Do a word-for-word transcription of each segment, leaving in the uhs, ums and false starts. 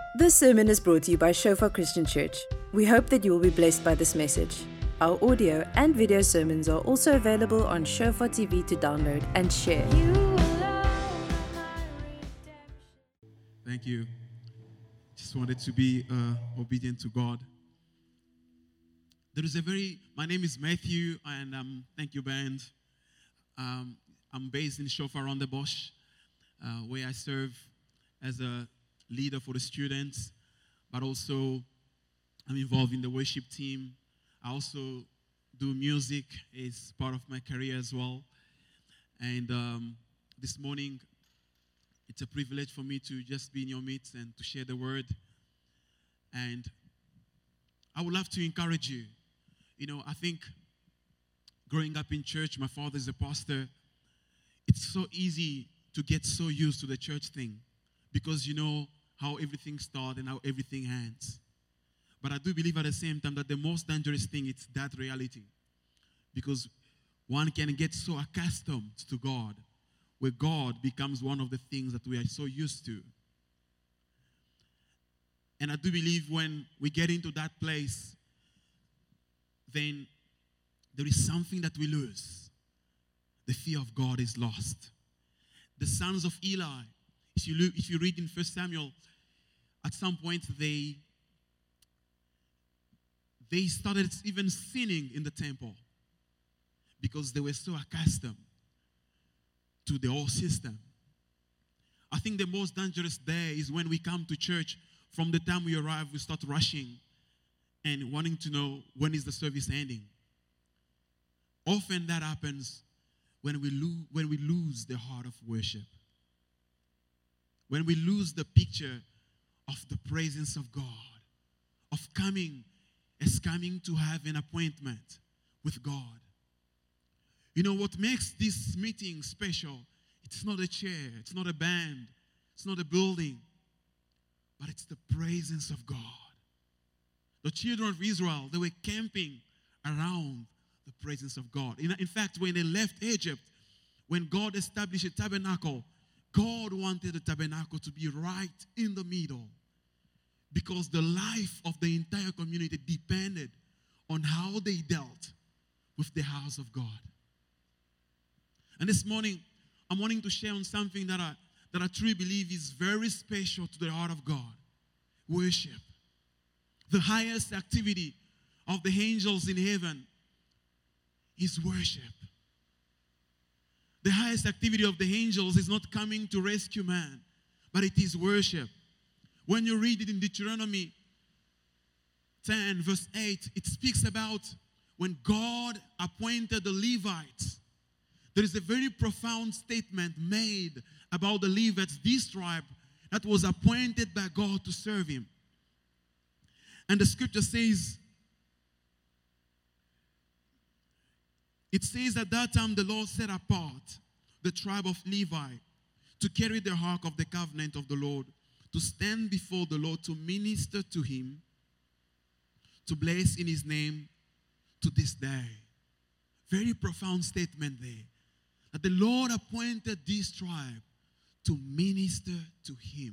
This sermon is brought to you by Shofar Christian Church. We hope that you will be blessed by this message. Our audio and video sermons are also available on Shofar T V to download and share. Thank you. Just wanted to be uh, obedient to God. There is a very, my name is Matthew, and um, thank you, band. Um, I'm based in Shofar on the Bosch, uh, where I serve as a leader for the students, but also I'm involved in the worship team. I also do music, it's part of my career as well. And um, this morning, it's a privilege for me to just be in your midst and to share the word. And I would love to encourage you. You know, I think growing up in church, my father is a pastor. It's so easy to get so used to the church thing because you know how everything starts and how everything ends. But I do believe at the same time that the most dangerous thing is that reality. Because one can get so accustomed to God, where God becomes one of the things that we are so used to. And I do believe when we get into that place, then there is something that we lose. The fear of God is lost. The sons of Eli, if you look, if you read in First Samuel, at some point they they started even sinning in the temple because they were so accustomed to the old system. I think the most dangerous day is when we come to church. From the time we arrive, we start rushing and wanting to know when is the service ending. Often that happens when we lose when we lose the heart of worship. When we lose the picture of the presence of God, of coming as coming to have an appointment with God. You know what makes this meeting special? It's not a chair, it's not a band, it's not a building, but it's the presence of God. The children of Israel, they were camping around the presence of God. In, in fact, when they left Egypt, when God established a tabernacle, God wanted the tabernacle to be right in the middle because the life of the entire community depended on how they dealt with the house of God. And this morning, I'm wanting to share on something that I, that I truly believe is very special to the heart of God. Worship. The highest activity of the angels in heaven is worship. The highest activity of the angels is not coming to rescue man, but it is worship. When you read it in Deuteronomy ten, verse eight, it speaks about when God appointed the Levites. There is a very profound statement made about the Levites, this tribe that was appointed by God to serve him. And the scripture says, it says at that time the Lord set apart the tribe of Levi to carry the ark of the covenant of the Lord, to stand before the Lord, to minister to him, to bless in his name to this day. Very profound statement there. That the Lord appointed this tribe to minister to him.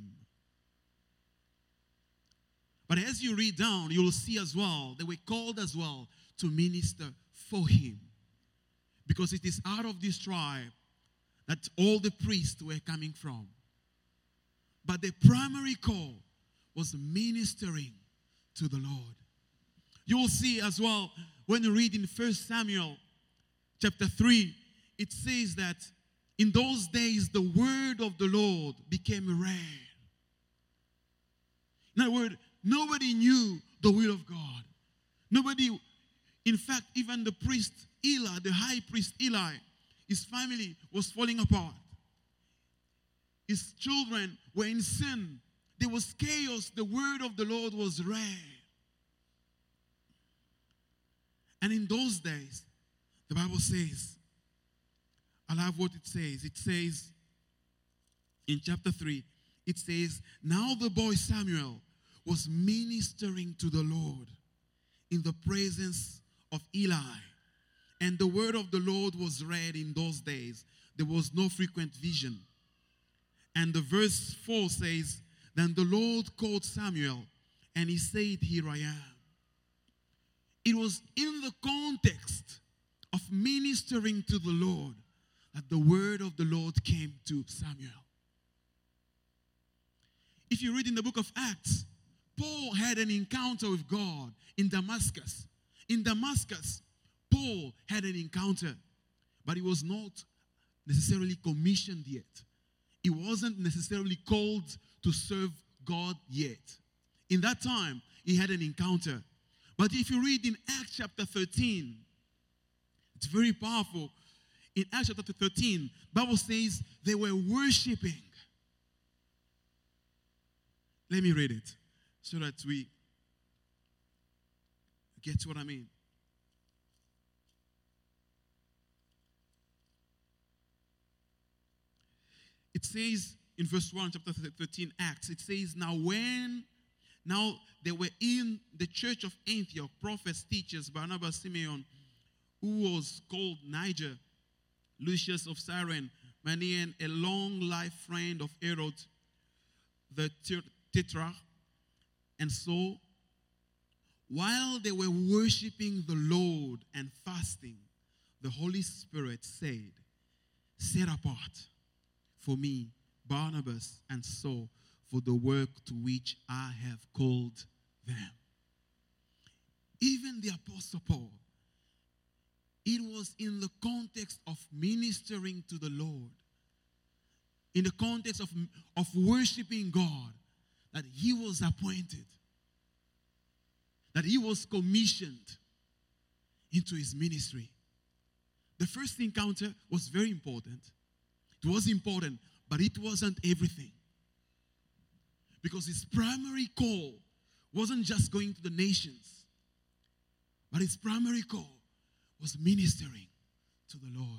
But as you read down, you will see as well, they were called as well to minister for him. Because it is out of this tribe that all the priests were coming from. But the primary call was ministering to the Lord. You will see as well, when you read in First Samuel chapter three, it says that in those days, the word of the Lord became rare. In other words, nobody knew the will of God. Nobody, in fact, even the priest Eli, the high priest Eli, his family was falling apart. His children were in sin. There was chaos. The word of the Lord was rare. And in those days, the Bible says, I love what it says. It says in chapter three, it says, now the boy Samuel was ministering to the Lord in the presence of Eli. And the word of the Lord was read in those days. There was no frequent vision. And the verse four says, Then the Lord called Samuel, and he said, "Here I am." It was in the context of ministering to the Lord that the word of the Lord came to Samuel. If you read in the book of Acts, Paul had an encounter with God in Damascus. In Damascus, Paul had an encounter, but he was not necessarily commissioned yet. He wasn't necessarily called to serve God yet. In that time, he had an encounter. But if you read in Acts chapter thirteen, it's very powerful. In Acts chapter thirteen, the Bible says they were worshiping. Let me read it so that we get what I mean. It says in verse one, chapter thirteen, Acts, it says, now when, now they were in the church of Antioch, prophets, teachers, Barnabas, Simeon, who was called Niger, Lucius of Cyrene, Manaen, a long life friend of Herod, the tetrarch. And so, while they were worshiping the Lord and fasting, the Holy Spirit said, set apart for me Barnabas and Saul for the work to which I have called them. Even the Apostle Paul, it was in the context of ministering to the Lord, in the context of, of worshiping God, that he was appointed, that he was commissioned into his ministry. The first encounter was very important. It was important, but it wasn't everything. Because his primary call wasn't just going to the nations, but his primary call was ministering to the Lord.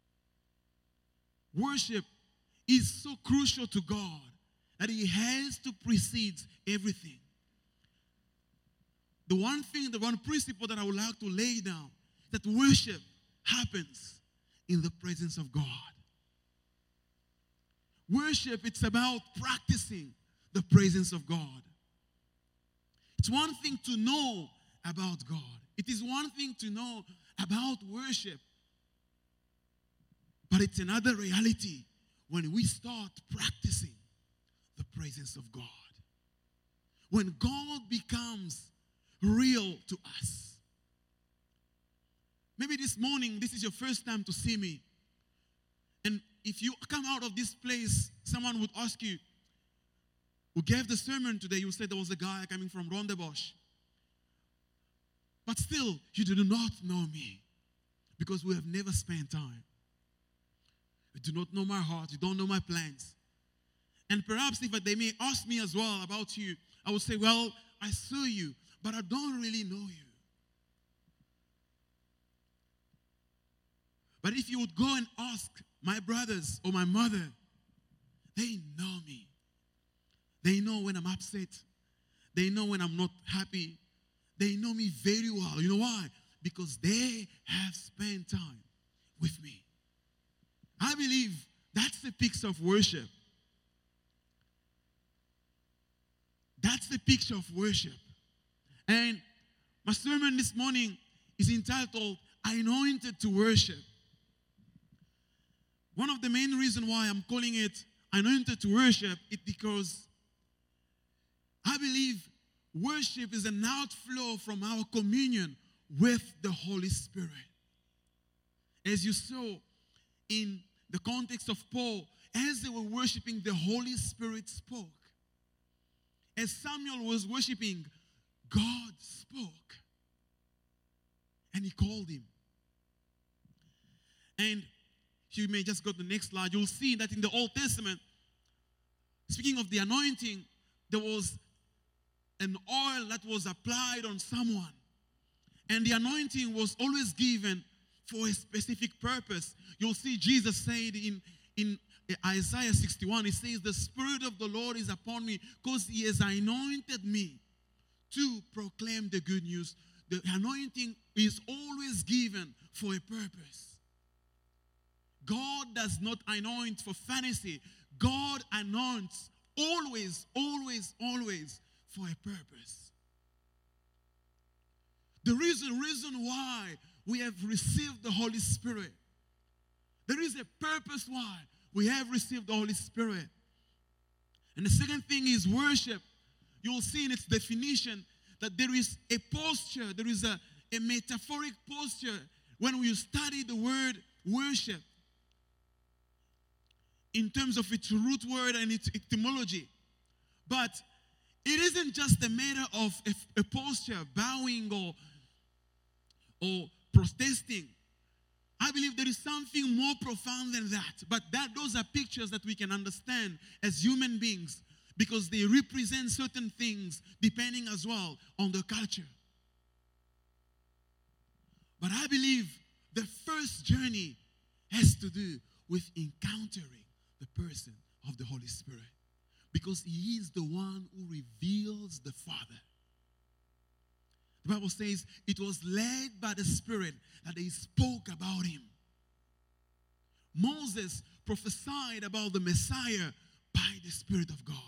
Worship is so crucial to God that it has to precede everything. The one thing, the one principle that I would like to lay down, that worship happens in the presence of God. Worship, it's about practicing the presence of God. It's one thing to know about God. It is one thing to know about worship. But it's another reality when we start practicing the presence of God. When God becomes real to us. Maybe this morning, this is your first time to see me. And if you come out of this place, someone would ask you, who gave the sermon today, you said there was a guy coming from Rondebosch. But still, you do not know me because we have never spent time. You do not know my heart. You don't know my plans. And perhaps if they may ask me as well about you, I would say, well, I saw you, but I don't really know you. But if you would go and ask my brothers or my mother, they know me. They know when I'm upset. They know when I'm not happy. They know me very well. You know why? Because they have spent time with me. I believe that's the picture of worship. That's the picture of worship. And my sermon this morning is entitled, Anointed to Worship. One of the main reasons why I'm calling it Anointed to Worship is because I believe worship is an outflow from our communion with the Holy Spirit. As you saw in the context of Paul, as they were worshiping, the Holy Spirit spoke. As Samuel was worshiping, God spoke. And he called him. And you may just go to the next slide. You'll see that in the Old Testament, speaking of the anointing, there was an oil that was applied on someone. And the anointing was always given for a specific purpose. You'll see Jesus said in, in Isaiah sixty-one, he says, the Spirit of the Lord is upon me because he has anointed me to proclaim the good news. The anointing is always given for a purpose. God does not anoint for fantasy. God anoints always, always, always for a purpose. There is a reason why we have received the Holy Spirit. There is a purpose why we have received the Holy Spirit. And the second thing is worship. You'll see in its definition that there is a posture, there is a, a metaphoric posture when we study the word worship in terms of its root word and its etymology. But it isn't just a matter of a, a posture, bowing or, or protesting. I believe there is something more profound than that. But that those are pictures that we can understand as human beings because they represent certain things depending as well on the culture. But I believe the first journey has to do with encountering the person of the Holy Spirit because He is the one who reveals the Father. The Bible says it was led by the Spirit that they spoke about Him. Moses prophesied about the Messiah by the Spirit of God.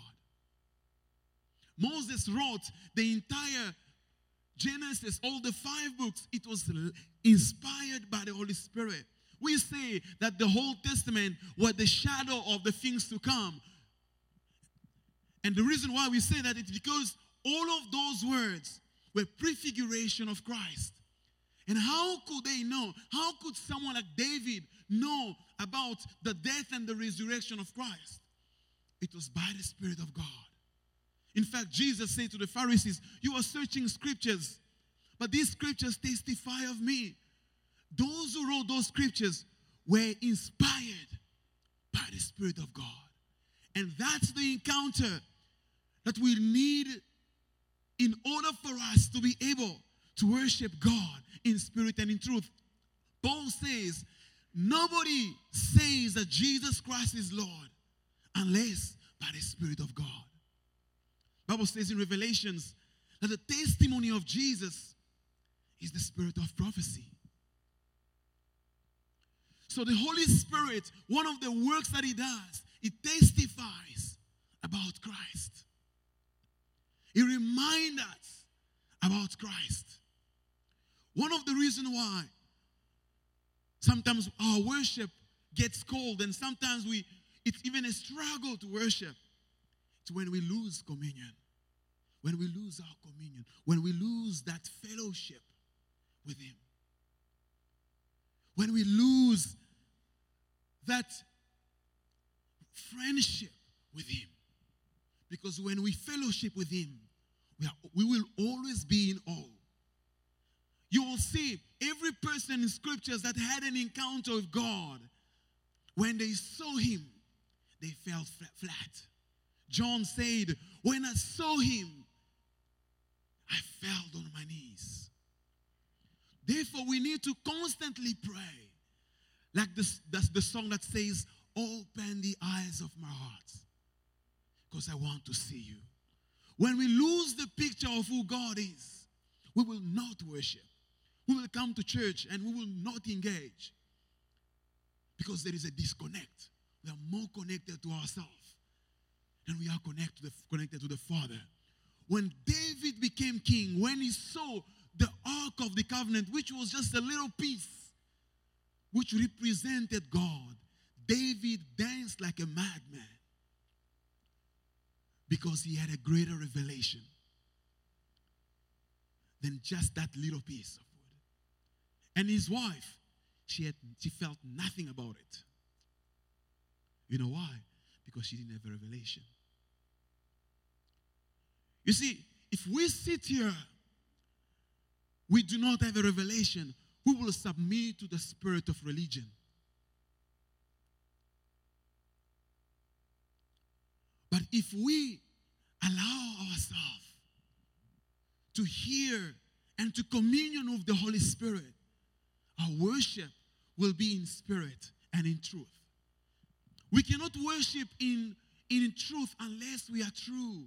Moses wrote the entire Genesis, all the five books. It was inspired by the Holy Spirit. We say that the Old Testament was the shadow of the things to come. And the reason why we say that is because all of those words were prefiguration of Christ. And how could they know? How could someone like David know about the death and the resurrection of Christ? It was by the Spirit of God. In fact, Jesus said to the Pharisees, you are searching scriptures, but these scriptures testify of me. Those who wrote those scriptures were inspired by the Spirit of God. And that's the encounter that we need in order for us to be able to worship God in spirit and in truth. Paul says, nobody says that Jesus Christ is Lord unless by the Spirit of God. The Bible says in Revelations that the testimony of Jesus is the spirit of prophecy. So the Holy Spirit, one of the works that He does, it testifies about Christ. He reminds us about Christ. One of the reasons why sometimes our worship gets cold and sometimes we it's even a struggle to worship. It's when we lose communion. When we lose our communion. When we lose that fellowship with Him. When we lose that friendship with Him. Because when we fellowship with Him, we, are, we will always be in awe. You will see every person in scriptures that had an encounter with God, when they saw Him, they fell flat. John said, when I saw Him, I fell on my knees. Therefore, we need to constantly pray. Like this, that's the song that says, open the eyes of my heart, because I want to see you. When we lose the picture of who God is, we will not worship. We will come to church and we will not engage. Because there is a disconnect. We are more connected to ourselves than we are connected to the, connected to the Father. When David became king, when he saw the Ark of the Covenant, which was just a little piece, which represented God, David danced like a madman. Because he had a greater revelation than just that little piece of wood. And his wife, she had she felt nothing about it. You know why? Because she didn't have a revelation. You see, if we sit here, we do not have a revelation, we will submit to the spirit of religion. But if we allow ourselves to hear and to communion with the Holy Spirit, our worship will be in spirit and in truth. We cannot worship in, in truth unless we are true.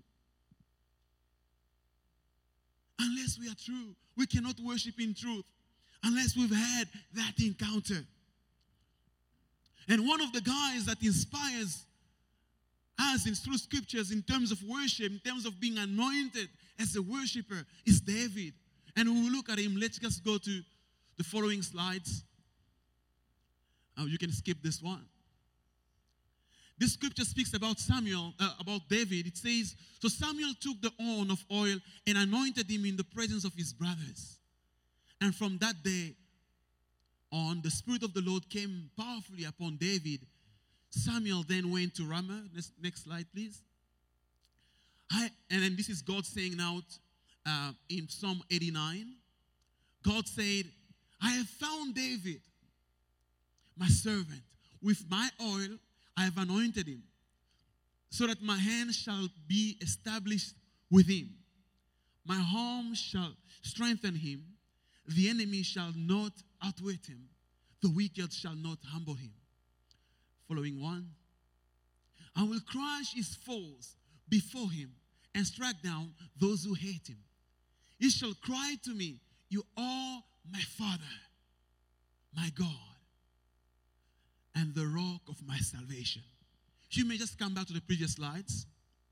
Unless we are true. We cannot worship in truth unless we've had that encounter. And one of the guys that inspires has in through scriptures in terms of worship, in terms of being anointed as a worshiper, is David. And we will look at him. Let's just go to the following slides. Oh, you can skip this one. This scripture speaks about Samuel, uh, about David. It says, so Samuel took the horn of oil and anointed him in the presence of his brothers. And from that day on, the Spirit of the Lord came powerfully upon David. Samuel then went to Ramah. Next, next slide, please. I, and then this is God saying out uh, in Psalm eighty-nine. God said, I have found David, my servant. With my oil I have anointed him, so that my hand shall be established with him. My arm shall strengthen him. The enemy shall not outwit him. The wicked shall not humble him. Following one. I will crush his foes before him and strike down those who hate him. He shall cry to me, you are my Father, my God, and the rock of my salvation. You may just come back to the previous slides.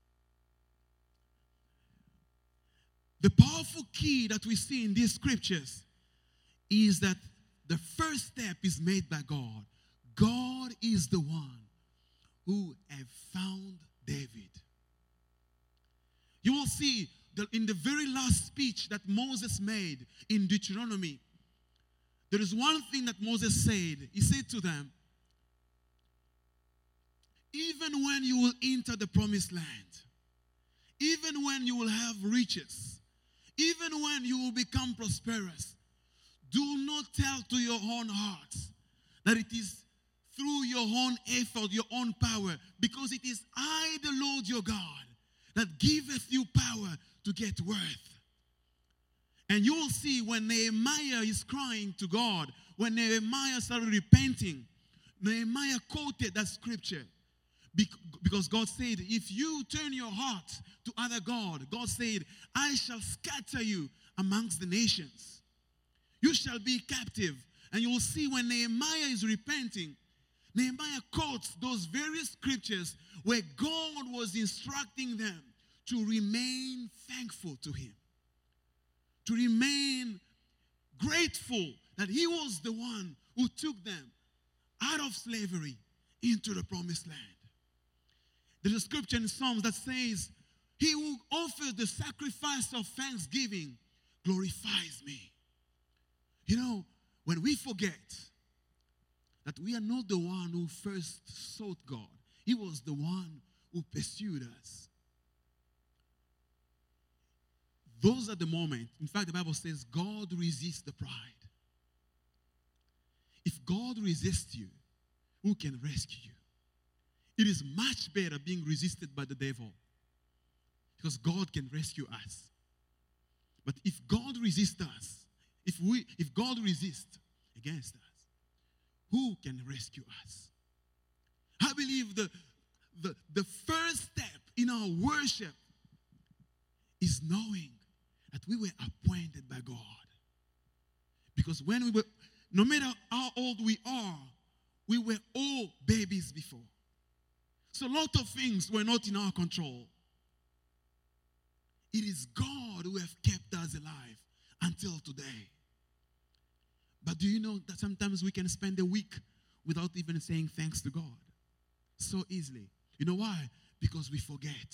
The powerful key that we see in these scriptures is that the first step is made by God. God is the one who have found David. You will see that in the very last speech that Moses made in Deuteronomy, there is one thing that Moses said. He said to them, even when you will enter the promised land, even when you will have riches, even when you will become prosperous, do not tell to your own hearts that it is through your own effort, your own power, because it is I, the Lord your God, that giveth you power to get wealth. And you will see when Nehemiah is crying to God, when Nehemiah started repenting, Nehemiah quoted that scripture. Because God said, if you turn your heart to other God, God said, I shall scatter you amongst the nations. You shall be captive. And you will see when Nehemiah is repenting, Nehemiah quotes those various scriptures where God was instructing them to remain thankful to him. To remain grateful that he was the one who took them out of slavery into the promised land. There's a scripture in Psalms that says, he who offers the sacrifice of thanksgiving glorifies me. You know, when we forget that we are not the one who first sought God, he was the one who pursued us. Those are the moments. In fact, the Bible says God resists the pride. If God resists you, who can rescue you? It is much better being resisted by the devil, because God can rescue us. But if God resists us, if we, if God resists against us, who can rescue us? I believe the, the, the first step in our worship is knowing that we were appointed by God. Because when we were, no matter how old we are, we were all babies before. So a lot of things were not in our control. It is God who has kept us alive until today. But do you know that sometimes we can spend a week without even saying thanks to God? So easily. You know why? Because we forget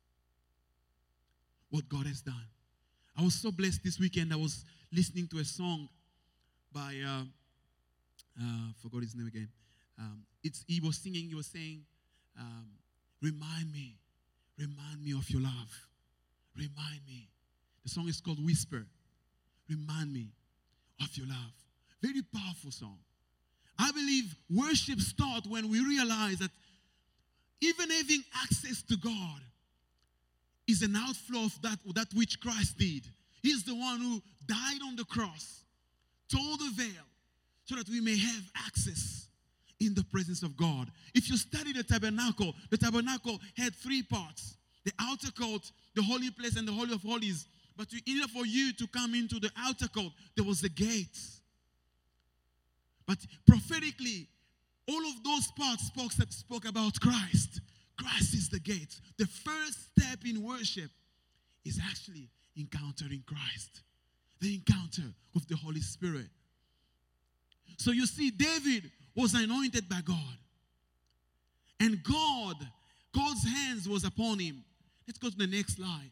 what God has done. I was so blessed this weekend. I was listening to a song by, uh, uh, forgot his name again. Um, it's, he was singing, he was saying, Um, remind me, remind me of your love. Remind me. The song is called Whisper. Remind me of your love. Very powerful song. I believe worship starts when we realize that even having access to God is an outflow of that, that which Christ did. He's the one who died on the cross, tore the veil, so that we may have access in the presence of God. If you study the tabernacle, the tabernacle had three parts. The outer court, the holy place, and the holy of holies. But in order for you to come into the outer court, there was a gate. But prophetically, all of those parts spoke, spoke about Christ. Christ is the gate. The first step in worship is actually encountering Christ. The encounter with the Holy Spirit. So you see, David was anointed by God. And God, God's hands was upon him. Let's go to the next slide.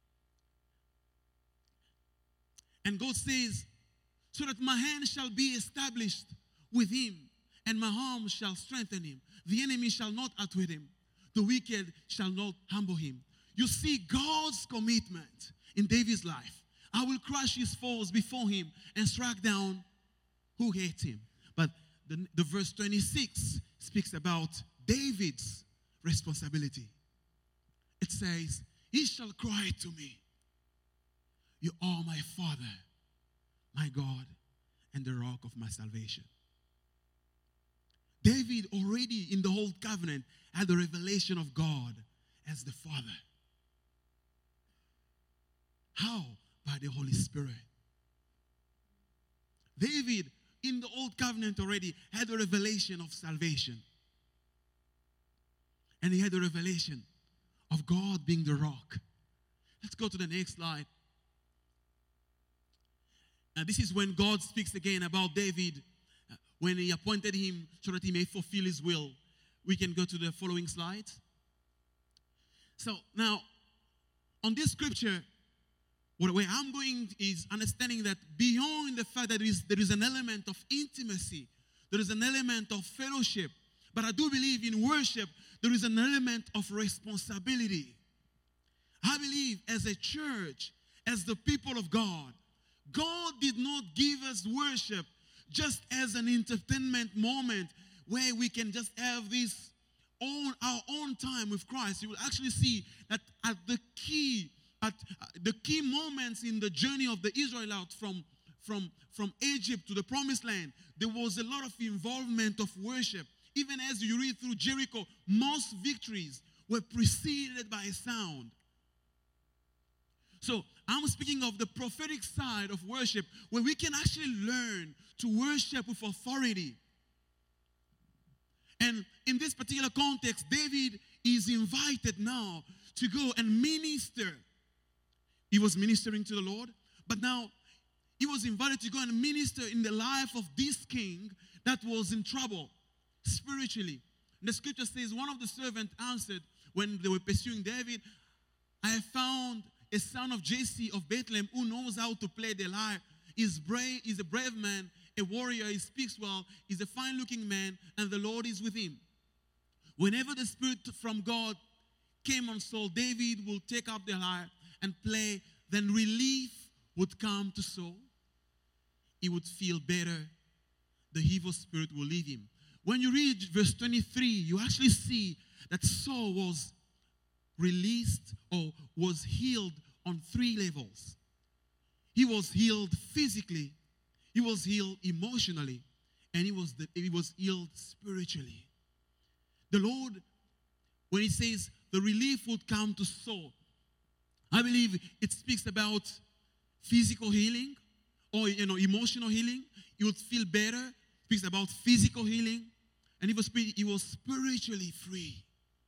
And God says, so that my hand shall be established with him, and my arm shall strengthen him. The enemy shall not outwit him. The wicked shall not humble him. You see God's commitment in David's life. I will crush his foes before him and strike down who hate him. But the, the verse twenty-six speaks about David's responsibility. It says, he shall cry to me, you are my Father, my God, and the rock of my salvation. David already in the Old Covenant had the revelation of God as the Father. How? By the Holy Spirit. David in the Old Covenant already had a revelation of salvation. And he had a revelation of God being the rock. Let's go to the next slide. Now this is when God speaks again about David, uh, when he appointed him so that he may fulfill his will. We can go to the following slide. So now, on this scripture, where I'm going is understanding that beyond the fact that there is, there is an element of intimacy, there is an element of fellowship, but I do believe in worship, there is an element of responsibility. I believe as a church, as the people of God, God did not give us worship just as an entertainment moment where we can just have this own, our own time with Christ. You will actually see that at the key At the key moments in the journey of the Israelites from, from, from Egypt to the Promised Land, there was a lot of involvement of worship. Even as you read through Jericho, most victories were preceded by a sound. So I'm speaking of the prophetic side of worship, where we can actually learn to worship with authority. And in this particular context, David is invited now to go and minister. He was ministering to the Lord, but now he was invited to go and minister in the life of this king that was in trouble spiritually. And the scripture says one of the servants answered when they were pursuing David, I have found a son of Jesse of Bethlehem who knows how to play the lyre. He's brave, he's a brave man, a warrior, he speaks well, he's a fine-looking man, and the Lord is with him. Whenever the Spirit from God came on Saul, David will take up the lyre and play, then relief would come to Saul. He would feel better. The evil spirit will leave him. When you read verse twenty-three, you actually see that Saul was released or was healed on three levels. He was healed physically, he was healed emotionally, and he was, the, he was healed spiritually. The Lord, when he says the relief would come to Saul, I believe it speaks about physical healing or, you know, emotional healing. You would feel better. It speaks about physical healing. And he was, he was spiritually free.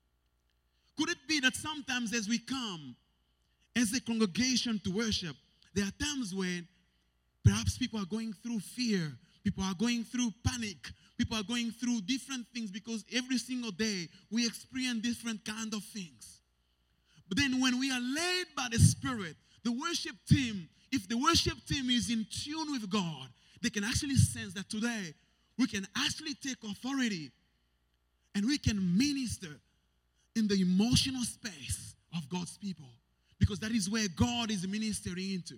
Could it be that sometimes as we come as a congregation to worship, there are times when perhaps people are going through fear, people are going through panic, people are going through different things because every single day we experience different kind of things. But then when we are led by the Spirit, the worship team, if the worship team is in tune with God, they can actually sense that today we can actually take authority and we can minister in the emotional space of God's people, because that is where God is ministering into.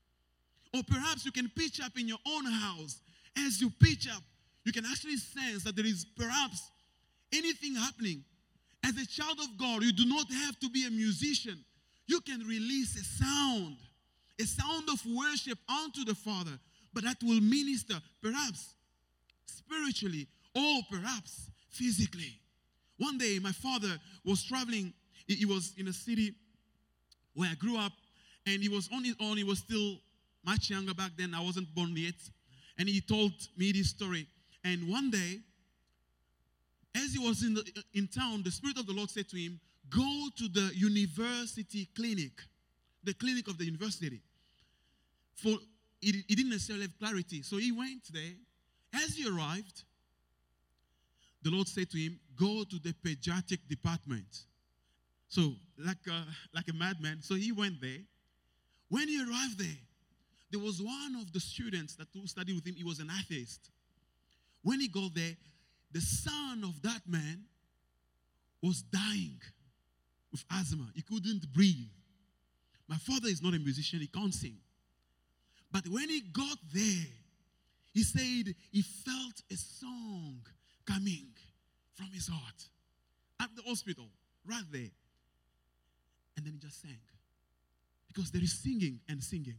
Or perhaps you can pitch up in your own house. As you pitch up, you can actually sense that there is perhaps anything happening. As a child of God, you do not have to be a musician. You can release a sound, a sound of worship unto the Father, but that will minister perhaps spiritually or perhaps physically. One day, my father was traveling. He was in a city where I grew up, and he was on his own. He was still much younger back then. I wasn't born yet. And he told me this story. And one day, as he was in, the, in town, the Spirit of the Lord said to him, go to the university clinic, the clinic of the university. For he, he didn't necessarily have clarity. So he went there. As he arrived, the Lord said to him, go to the pediatric department. So, like a, like a madman, so he went there. When he arrived there, there was one of the students that who studied with him. He was an atheist. When he got there, the son of that man was dying with asthma. He couldn't breathe. My father is not a musician. He can't sing. But when he got there, he said he felt a song coming from his heart at the hospital, right there. And then he just sang. Because there is singing and singing.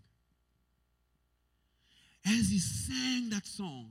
As he sang that song,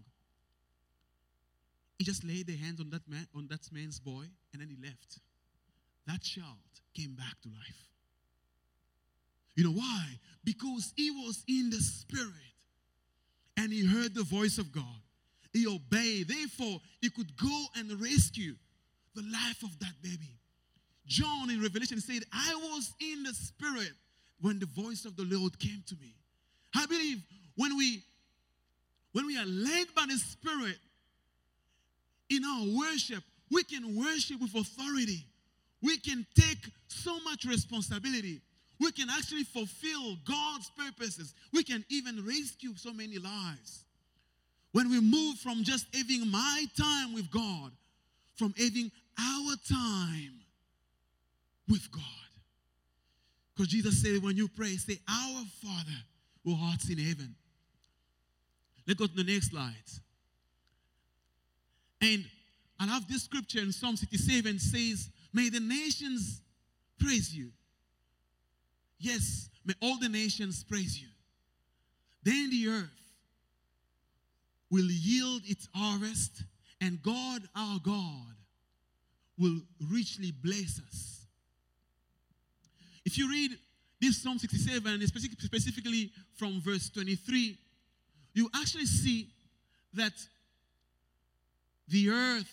he just laid their hands on that man, on that man's boy, and then he left. That child came back to life. You know why? Because he was in the Spirit, and he heard the voice of God. He obeyed. Therefore, he could go and rescue the life of that baby. John in Revelation said, I was in the Spirit when the voice of the Lord came to me. I believe when we, when we are led by the Spirit in our worship, we can worship with authority. We can take so much responsibility. We can actually fulfill God's purposes. We can even rescue so many lives. When we move from just having my time with God, from having our time with God. Because Jesus said, when you pray, say, our Father who art in heaven. Let's go to the next slide. And I love this scripture in Psalm sixty-seven says, may the nations praise you. Yes, may all the nations praise you. Then the earth will yield its harvest, and God, our God, will richly bless us. If you read this Psalm sixty-seven, and specifically from verse twenty-three, you actually see that the earth,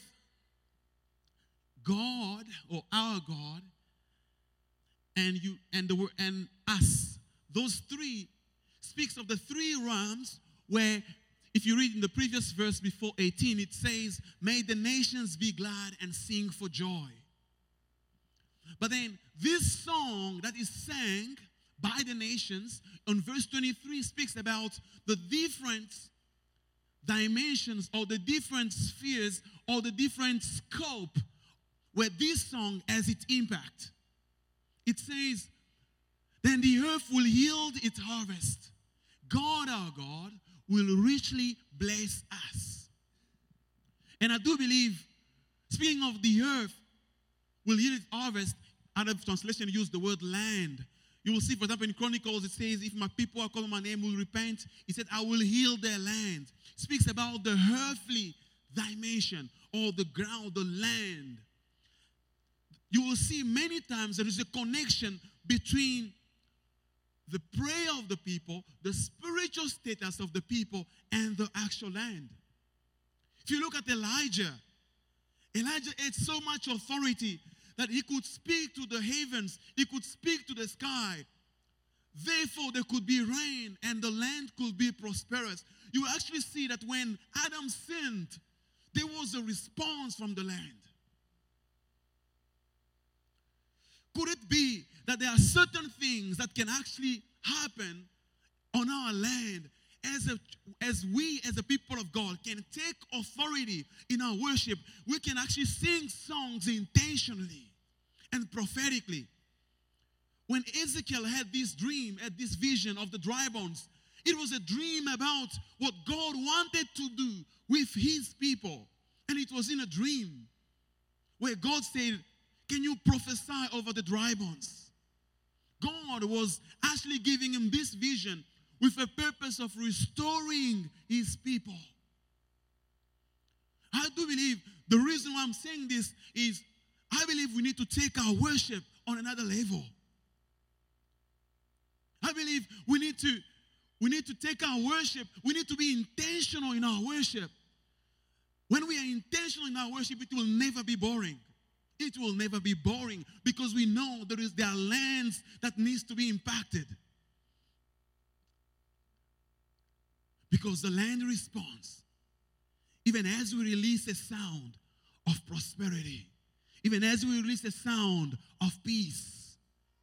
God, or our God, and you and the and us, those three speaks of the three realms where, if you read in the previous verse before eighteen, it says, may the nations be glad and sing for joy. But then this song that is sang by the nations on verse twenty-three speaks about the different dimensions or the different spheres or the different scope where this song has its impact. It says, then the earth will yield its harvest. God, our God, will richly bless us. And I do believe, speaking of the earth, will yield its harvest, other translation use the word land. You will see, for example, in Chronicles, it says, if my people are called by my name will repent, he said, I will heal their land. It speaks about the earthly dimension or the ground, the land. You will see many times there is a connection between the prayer of the people, the spiritual status of the people, and the actual land. If you look at Elijah, Elijah had so much authority that he could speak to the heavens, he could speak to the sky. Therefore, there could be rain and the land could be prosperous. You actually see that when Adam sinned, there was a response from the land. Could it be that there are certain things that can actually happen on our land as a, as we as a people of God can take authority in our worship? We can actually sing songs intentionally and prophetically. When Ezekiel had this dream, had this vision of the dry bones, it was a dream about what God wanted to do with his people. And it was in a dream where God said, can you prophesy over the dry bones? God was actually giving him this vision with a purpose of restoring his people. I do believe the reason why I'm saying this is I believe we need to take our worship on another level. I believe we need to, we need to take our worship, we need to be intentional in our worship. When we are intentional in our worship, it will never be boring. It will never be boring because we know there is there are lands that needs to be impacted. Because the land responds. Even as we release a sound of prosperity, even as we release a sound of peace.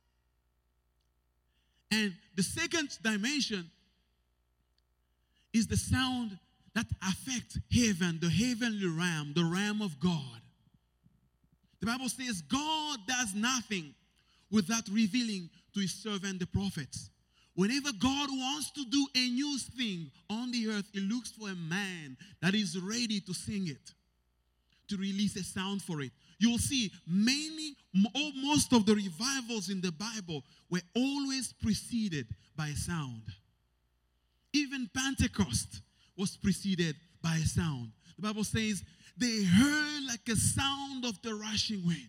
And the second dimension is the sound that affects heaven, the heavenly realm, the realm of God. The Bible says God does nothing without revealing to his servant the prophets. Whenever God wants to do a new thing on the earth, he looks for a man that is ready to sing it, to release a sound for it. You'll see many, most of the revivals in the Bible were always preceded by a sound. Even Pentecost was preceded by a sound. The Bible says they heard like a sound of the rushing wind.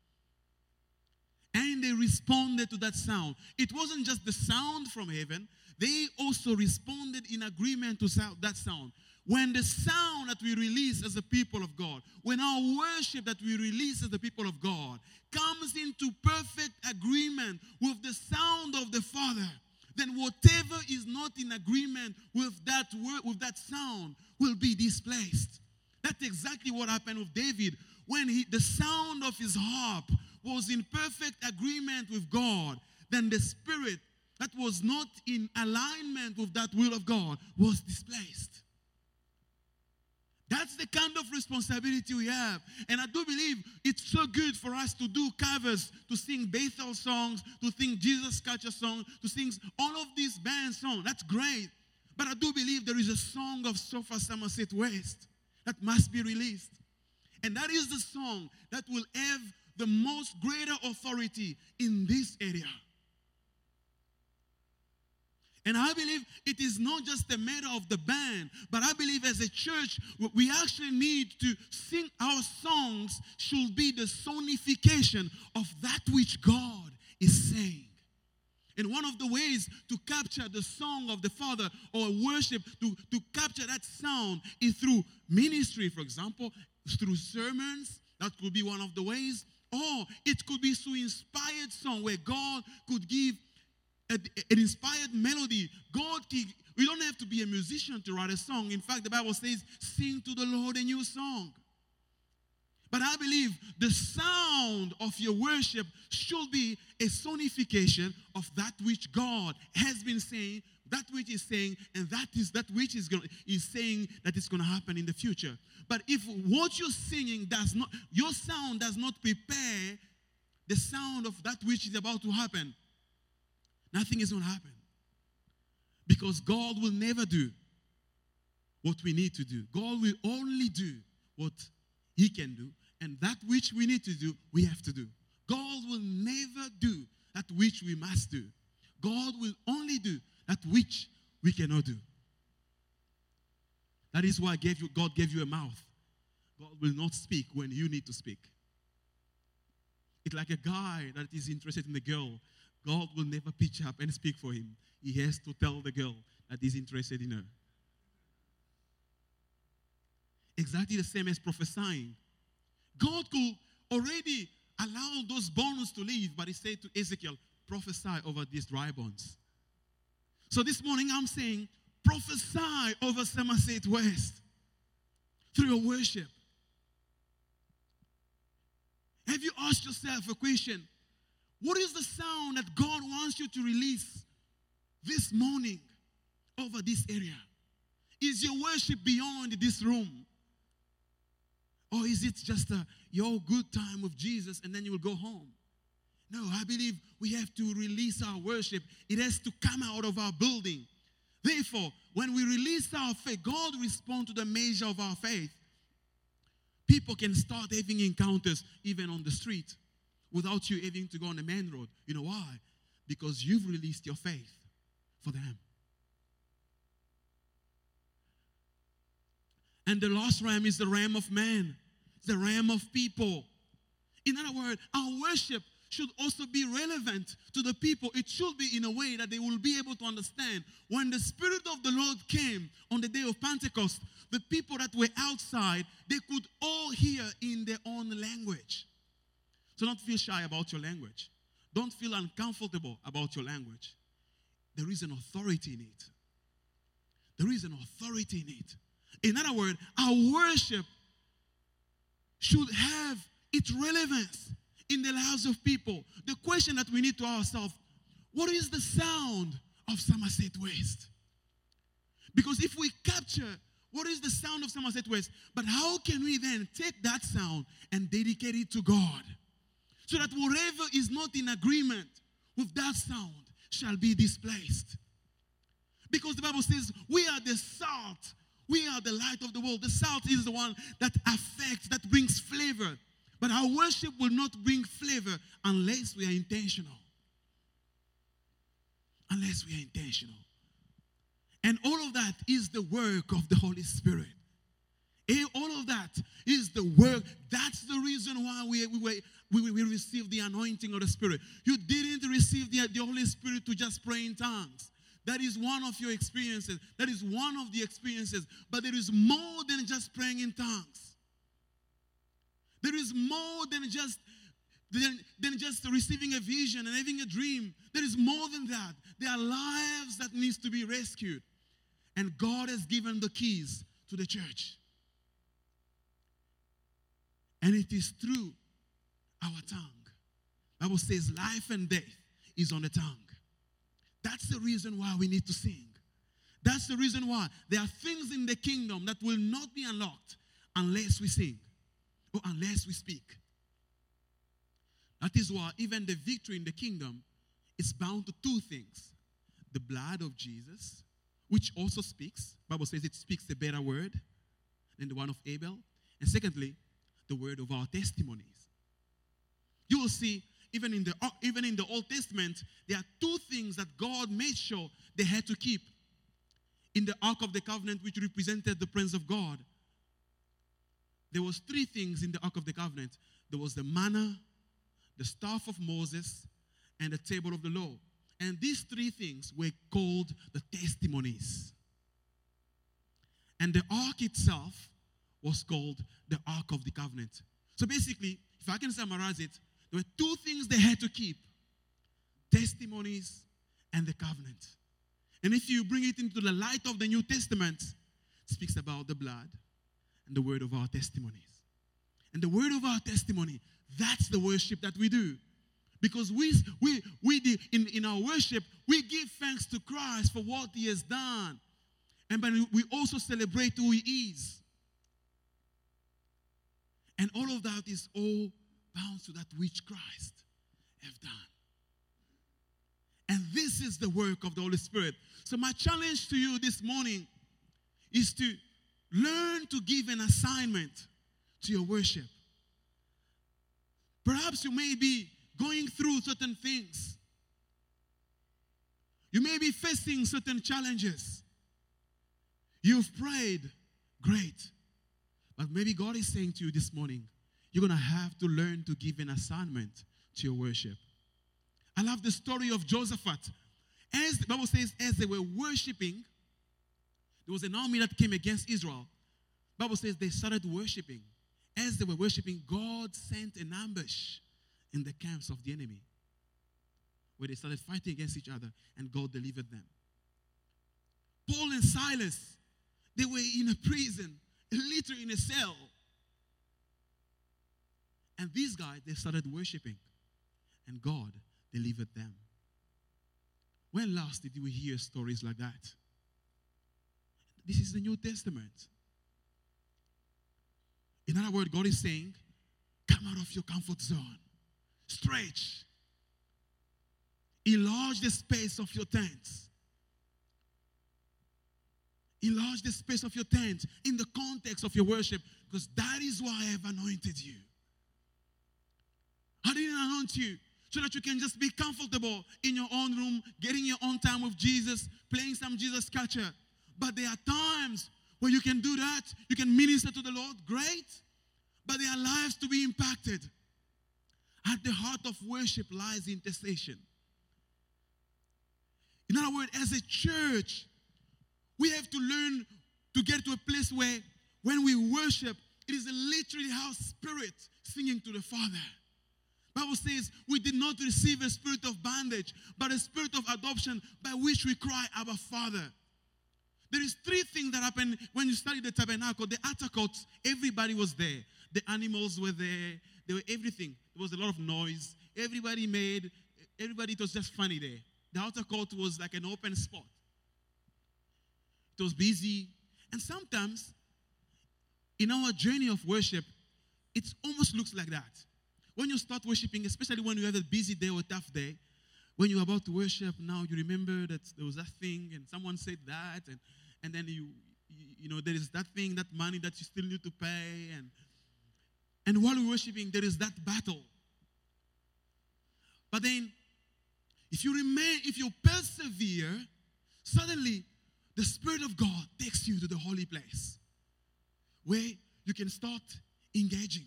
And they responded to that sound. It wasn't just the sound from heaven. They also responded in agreement to that sound. When the sound that we release as a people of God, when our worship that we release as the people of God comes into perfect agreement with the sound of the Father, then whatever is not in agreement with that word, with that sound, will be displaced. That's exactly what happened with David. When he, the sound of his harp was in perfect agreement with God, then the spirit that was not in alignment with that will of God was displaced. That's the kind of responsibility we have. And I do believe it's so good for us to do covers, to sing Bethel songs, to sing Jesus Culture songs, to sing all of these band songs. That's great. But I do believe there is a song of Sofa Somerset West that must be released. And that is the song that will have the most greater authority in this area. And I believe it is not just a matter of the band, but I believe as a church, we actually need to sing our songs should be the sonification of that which God is saying. And one of the ways to capture the song of the Father or worship, to, to capture that sound is through ministry, for example, through sermons. That could be one of the ways. Or it could be through inspired song where God could give an inspired melody. God, we don't have to be a musician to write a song. In fact, the Bible says, sing to the Lord a new song. But I believe the sound of your worship should be a sonification of that which God has been saying, that which is saying, and that is that which is going is saying that it's going to happen in the future. But if what you're singing does not, your sound does not prepare the sound of that which is about to happen, nothing is going to happen. Because God will never do what we need to do. God will only do what he can do. And that which we need to do, we have to do. God will never do that which we must do. God will only do that which we cannot do. That is why gave you, God gave you a mouth. God will not speak when you need to speak. It's like a guy that is interested in a girl. God will never pitch up and speak for him. He has to tell the girl that he's interested in her. Exactly the same as prophesying. God could already allow those bones to live, but he said to Ezekiel, prophesy over these dry bones. So this morning I'm saying, prophesy over Somerset West through your worship. Have you asked yourself a question? What is the sound that God wants you to release this morning over this area? Is your worship beyond this room? Or is it just a, your good time with Jesus and then you will go home? No, I believe we have to release our worship. It has to come out of our building. Therefore, when we release our faith, God responds to the measure of our faith. People can start having encounters even on the street without you having to go on the main road. You know why? Because you've released your faith for them. And the last ram is the ram of man, the ram of people. In other words, our worship should also be relevant to the people. It should be in a way that they will be able to understand. When the Spirit of the Lord came on the day of Pentecost, the people that were outside, they could all hear in their own language. So don't feel shy about your language. Don't feel uncomfortable about your language. There is an authority in it. There is an authority in it. In other words, our worship should have its relevance in the lives of people. The question that we need to ask ourselves, what is the sound of Somerset West? Because if we capture what is the sound of Somerset West, but how can we then take that sound and dedicate it to God? So that whatever is not in agreement with that sound shall be displaced. Because the Bible says we are the salt. We are the light of the world. The salt is the one that affects, that brings flavor. But our worship will not bring flavor unless we are intentional. Unless we are intentional. And all of that is the work of the Holy Spirit. All of that is the work. That's the reason why we, we, we, we receive the anointing of the Spirit. You didn't receive the, the Holy Spirit to just pray in tongues. That is one of your experiences. That is one of the experiences. But there is more than just praying in tongues. There is more than just, than, than just receiving a vision and having a dream. There is more than that. There are lives that needs to be rescued. And God has given the keys to the church. And it is through our tongue. The Bible says life and death is on the tongue. That's the reason why we need to sing. That's the reason why there are things in the kingdom that will not be unlocked unless we sing or unless we speak. That is why even the victory in the kingdom is bound to two things. The blood of Jesus, which also speaks. The Bible says it speaks a better word than the one of Abel. And secondly, the word of our testimonies. You will see, even in the even in the Old Testament, there are two things that God made sure they had to keep. In the Ark of the Covenant, which represented the presence of God, there was three things in the Ark of the Covenant. There was the manna, the staff of Moses, and the table of the law. And these three things were called the testimonies. And the ark itself was called the Ark of the Covenant. So basically, if I can summarize it, there were two things they had to keep. Testimonies and the covenant. And if you bring it into the light of the New Testament, it speaks about the blood and the word of our testimonies. And the word of our testimony, that's the worship that we do. Because we, we, we do, in, in our worship, we give thanks to Christ for what he has done. And but we also celebrate who he is. And all of that is all bound to that which Christ have done. And this is the work of the Holy Spirit. So my challenge to you this morning is to learn to give an assignment to your worship. Perhaps you may be going through certain things. You may be facing certain challenges. You've prayed, great. But maybe God is saying to you this morning, you're going to have to learn to give an assignment to your worship. I love the story of Jehoshaphat. As the Bible says, as they were worshiping, there was an army that came against Israel. The Bible says they started worshiping. As they were worshiping, God sent an ambush in the camps of the enemy, where they started fighting against each other, and God delivered them. Paul and Silas, they were in a prison, literally in a cell. And these guys, they started worshiping, and God delivered them. When last did we hear stories like that? This is the New Testament. In other words, God is saying, come out of your comfort zone. Stretch. Enlarge the space of your tent. Enlarge the space of your tent in the context of your worship, because that is why I have anointed you. I didn't anoint you so that you can just be comfortable in your own room, getting your own time with Jesus, playing some Jesus culture. But there are times where you can do that. You can minister to the Lord, great. But there are lives to be impacted. At the heart of worship lies intercession. In other words, as a church, we have to learn to get to a place where when we worship, it is literally our spirit singing to the Father. The Bible says we did not receive a spirit of bondage, but a spirit of adoption by which we cry, Abba, Father. There is three things that happen when you study the tabernacle. The outer court, everybody was there. The animals were there. There were everything. There was a lot of noise. Everybody made, everybody, it was just funny there. The outer court was like an open spot. It was busy. And sometimes, in our journey of worship, it almost looks like that. When you start worshiping, especially when you have a busy day or a tough day, when you're about to worship, now you remember that there was that thing and someone said that, and, and then you, you, you know, there is that thing, that money that you still need to pay. And, and while we're worshiping, there is that battle. But then, if you remain, if you persevere, suddenly the Spirit of God takes you to the holy place where you can start engaging.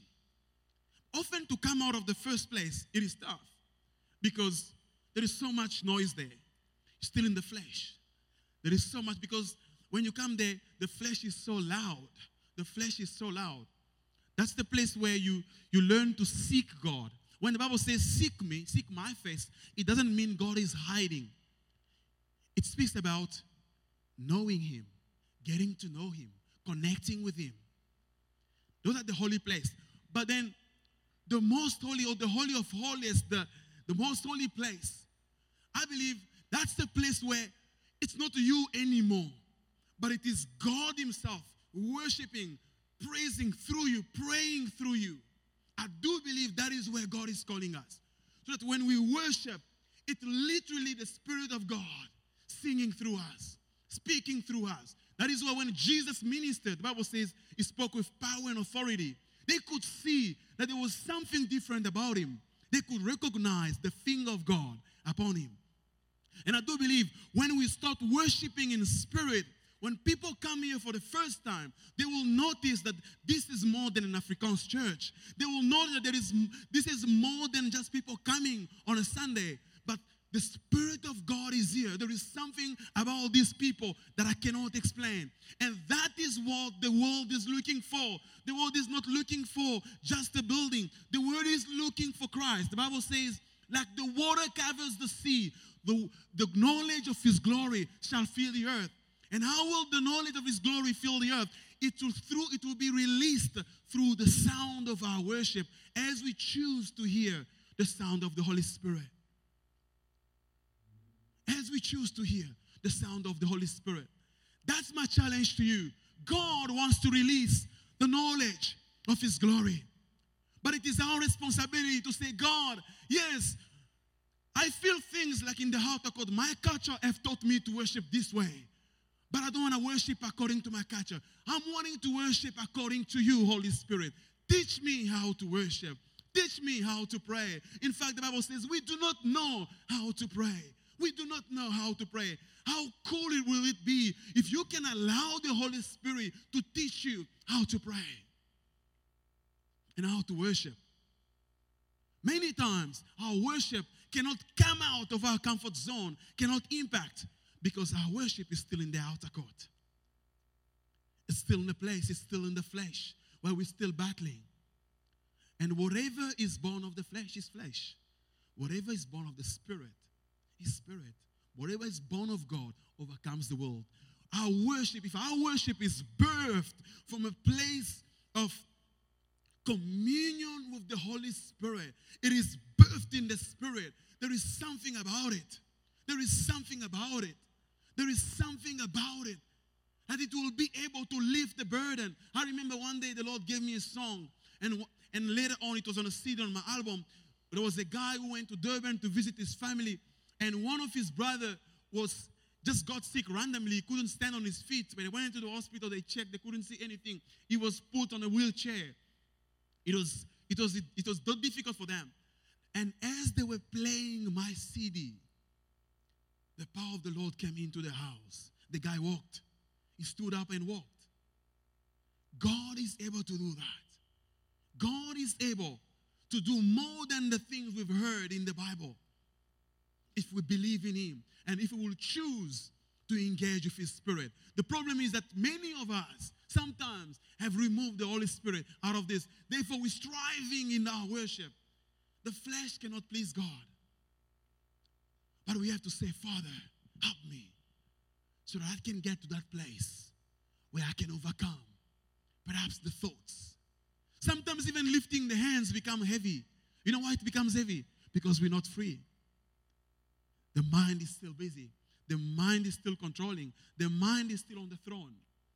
Often to come out of the first place, it is tough because there is so much noise there. You're still in the flesh. There is so much because when you come there, the flesh is so loud. The flesh is so loud. That's the place where you, you learn to seek God. When the Bible says, seek me, seek my face, it doesn't mean God is hiding. It speaks about knowing Him, getting to know Him, connecting with Him. Those are the holy place. But then, the most holy or the holy of holies, the, the most holy place, I believe that's the place where it's not you anymore, but it is God Himself worshiping, praising through you, praying through you. I do believe that is where God is calling us. So that when we worship, it's literally the Spirit of God singing through us, speaking through us. That is why when Jesus ministered, the Bible says He spoke with power and authority. They could see that there was something different about Him. They could recognize the finger of God upon Him. And I do believe when we start worshiping in spirit, when people come here for the first time, they will notice that this is more than an Afrikaans church. They will know that there is, this is more than just people coming on a Sunday. But the Spirit of God is here. There is something about these people that I cannot explain. And that is what the world is looking for. The world is not looking for just a building. The world is looking for Christ. The Bible says, like the water covers the sea, the, the knowledge of His glory shall fill the earth. And how will the knowledge of His glory fill the earth? It will, through, it will be released through the sound of our worship as we choose to hear the sound of the Holy Spirit. As we choose to hear the sound of the Holy Spirit. That's my challenge to you. God wants to release the knowledge of His glory. But it is our responsibility to say, God, yes, I feel things like in the heart of God. My culture have taught me to worship this way. But I don't want to worship according to my culture. I'm wanting to worship according to you, Holy Spirit. Teach me how to worship. Teach me how to pray. In fact, the Bible says we do not know how to pray. We do not know how to pray. How cool it will it be if you can allow the Holy Spirit to teach you how to pray and how to worship. Many times, our worship cannot come out of our comfort zone, cannot impact, because our worship is still in the outer court. It's still in the place, it's still in the flesh, where we're still battling. And whatever is born of the flesh is flesh. Whatever is born of the Spirit is spirit. Whatever is born of God overcomes the world. Our worship, if our worship is birthed from a place of communion with the Holy Spirit, it is birthed in the Spirit. There is something about it. There is something about it. There is something about it that it will be able to lift the burden. I remember one day the Lord gave me a song, and, and later on it was on a C D on my album. There was a guy who went to Durban to visit his family, and one of his brother was just got sick randomly. He couldn't stand on his feet. When they went into the hospital, they checked, they couldn't see anything. He was put on a wheelchair. It was, it was, it was difficult for them. And as they were playing my C D, the power of the Lord came into the house. The guy walked. He stood up and walked. God is able to do that. God is able to do more than the things we've heard in the Bible. If we believe in him and if we will choose to engage with his Spirit. The problem is that many of us sometimes have removed the Holy Spirit out of this. Therefore, we're striving in our worship. The flesh cannot please God. But we have to say, Father, help me so that I can get to that place where I can overcome perhaps the thoughts. Sometimes even lifting the hands become heavy. You know why it becomes heavy? Because we're not free. The mind is still busy. The mind is still controlling. The mind is still on the throne.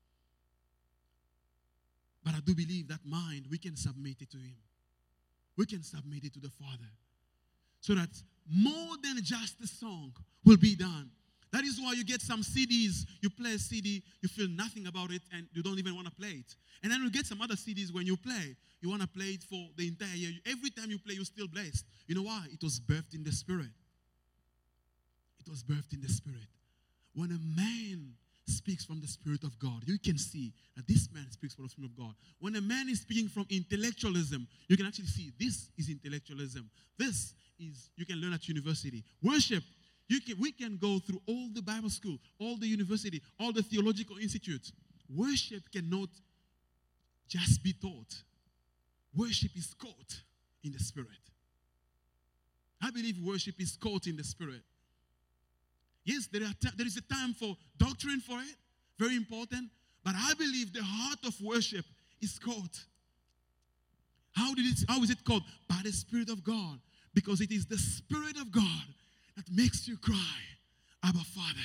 But I do believe that mind, we can submit it to him. We can submit it to the Father. So that more than just the song will be done. That is why you get some C Ds, you play a C D, you feel nothing about it, and you don't even want to play it. And then you get some other C Ds when you play, you want to play it for the entire year. Every time you play, you're still blessed. You know why? It was birthed in the Spirit. It was birthed in the Spirit. When a man speaks from the Spirit of God, you can see that this man speaks from the Spirit of God. When a man is speaking from intellectualism, you can actually see this is intellectualism. This is, you can learn at university. Worship, you can, we can go through all the Bible school, all the university, all the theological institutes. Worship cannot just be taught. Worship is caught in the Spirit. I believe worship is caught in the Spirit. Yes, there, are t- there is a time for doctrine for it, very important. But I believe the heart of worship is caught. How did it? How is it called? By the Spirit of God. Because it is the Spirit of God that makes you cry, Abba, Father.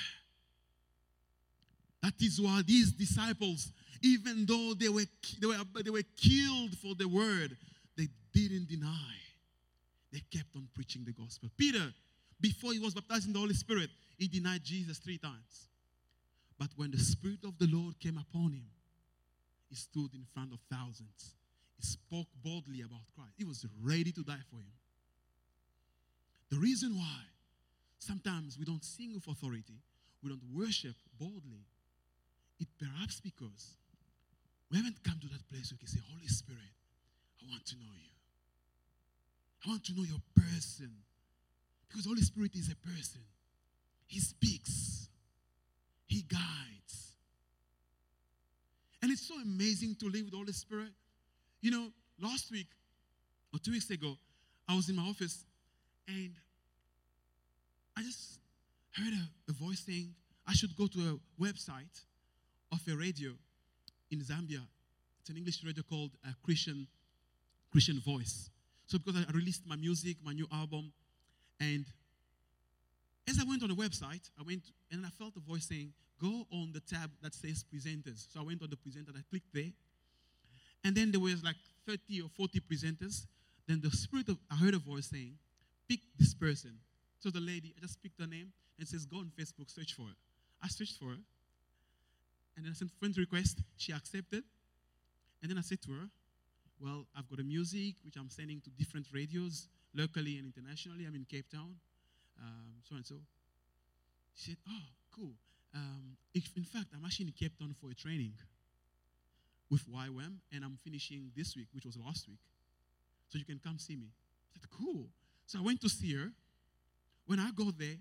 That is why these disciples, even though they were, they were, they were killed for the word, they didn't deny. They kept on preaching the gospel. Peter, before he was baptized in the Holy Spirit, he denied Jesus three times. But when the Spirit of the Lord came upon him, he stood in front of thousands. He spoke boldly about Christ. He was ready to die for him. The reason why sometimes we don't sing with authority, we don't worship boldly, it perhaps because we haven't come to that place where we can say, Holy Spirit, I want to know you. I want to know your person. Because Holy Spirit is a person. He speaks. He guides. And it's so amazing to live with the Holy Spirit. You know, last week or two weeks ago, I was in my office and I just heard a, a voice saying I should go to a website of a radio in Zambia. It's an English radio called uh, Christian, Christian Voice. So because I released my music, my new album, and as I went on the website, I went and I felt a voice saying, go on the tab that says presenters. So I went on the presenter, I clicked there. And then there was like thirty or forty presenters. Then the spirit of, I heard a voice saying, pick this person. So the lady, I just picked her name and says, go on Facebook, search for her. I searched for her. And then I sent friend request. She accepted. And then I said to her, well, I've got a music which I'm sending to different radios, locally and internationally. I'm in Cape Town. Um, so and so. She said, oh, cool. Um, if, in fact, I'm actually in Cape Town for a training with Y WAM, and I'm finishing this week, which was last week. So you can come see me. I said, cool. So I went to see her. When I got there,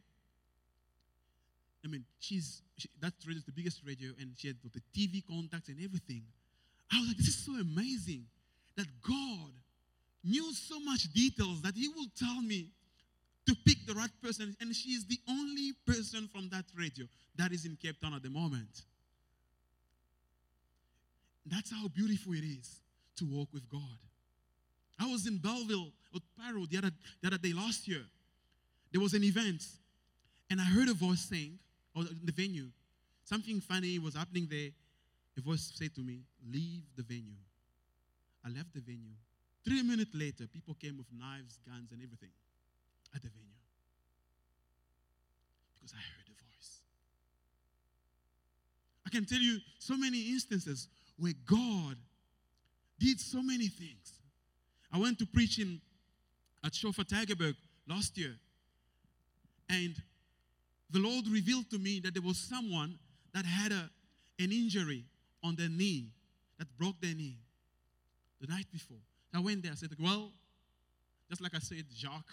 I mean, she's, she, that radio is the biggest radio, and she had the T V contacts and everything. I was like, this is so amazing that God knew so much details that he will tell me to pick the right person, and she is the only person from that radio that is in Cape Town at the moment. That's how beautiful it is to walk with God. I was in Belleville, or Paro, the other, the other day last year. There was an event, and I heard a voice saying, or in the venue, something funny was happening there. A voice said to me, leave the venue. I left the venue. Three minutes later, people came with knives, guns, and everything at the venue. Because I heard a voice. I can tell you so many instances where God did so many things. I went to preach in, at Shofar Tygerberg last year. And the Lord revealed to me that there was someone that had a, an injury on their knee, that broke their knee the night before. I went there, I said, well, just like I said, Jacques.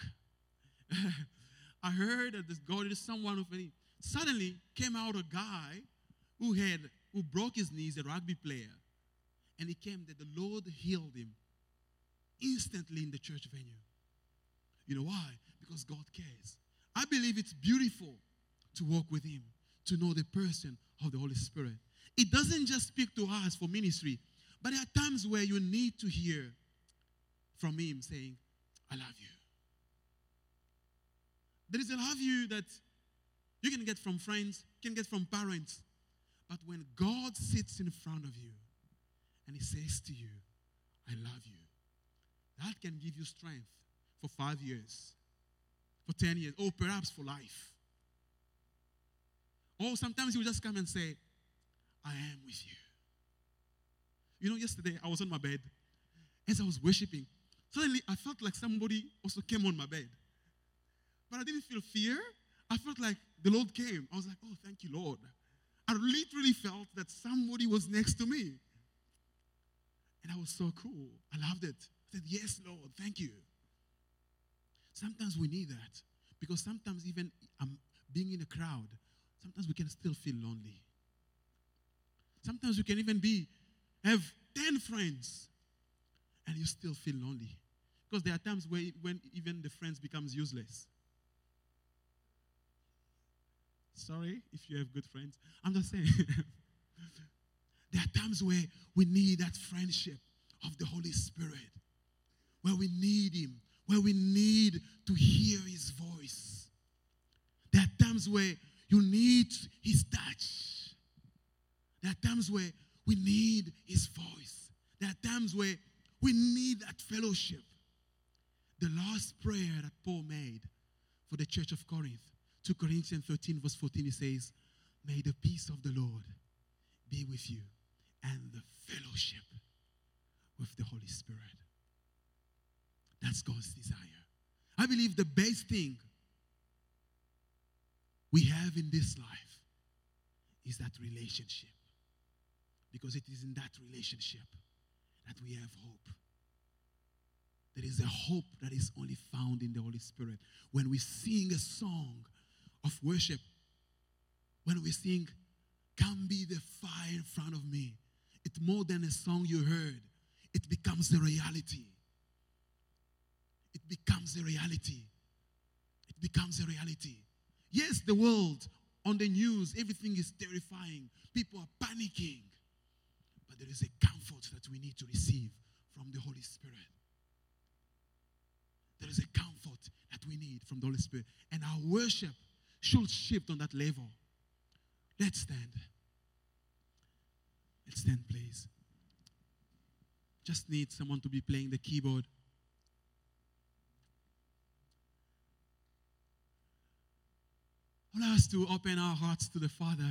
I heard that this God is someone with any. Suddenly came out a guy who had who broke his knees, a rugby player, and he came that the Lord healed him instantly in the church venue. You know why? Because God cares. I believe it's beautiful to walk with Him, to know the person of the Holy Spirit. It doesn't just speak to us for ministry, but there are times where you need to hear from Him saying, I love you. There is a love you that you can get from friends, can get from parents. But when God sits in front of you and He says to you, I love you, that can give you strength for five years, for ten years, or perhaps for life. Or sometimes He will just come and say, I am with you. You know, yesterday I was on my bed. As I was worshiping, suddenly I felt like somebody also came on my bed. But I didn't feel fear. I felt like the Lord came. I was like, oh, thank you, Lord. I literally felt that somebody was next to me. And that was so cool. I loved it. I said, yes, Lord, thank you. Sometimes we need that. Because sometimes even um, being in a crowd, sometimes we can still feel lonely. Sometimes you can even be, have ten friends, and you still feel lonely. Because there are times where when even the friends becomes useless. Sorry if you have good friends. I'm just saying. There are times where we need that friendship of the Holy Spirit. Where we need Him. Where we need to hear His voice. There are times where you need His touch. There are times where we need His voice. There are times where we need that fellowship. The last prayer that Paul made for the church of Corinth, two Corinthians thirteen verse fourteen, he says, may the peace of the Lord be with you and the fellowship with the Holy Spirit. That's God's desire. I believe the best thing we have in this life is that relationship. Because it is in that relationship that we have hope. There is a hope that is only found in the Holy Spirit. When we sing a song of worship, when we sing, come be the fire in front of me, it's more than a song you heard. It becomes a reality. It becomes a reality. It becomes a reality. Yes, the world, on the news, everything is terrifying. People are panicking. But there is a comfort that we need to receive from the Holy Spirit. There is a comfort that we need from the Holy Spirit. And our worship should shift on that level. Let's stand. Let's stand, please. Just need someone to be playing the keyboard. I want us to open our hearts to the Father.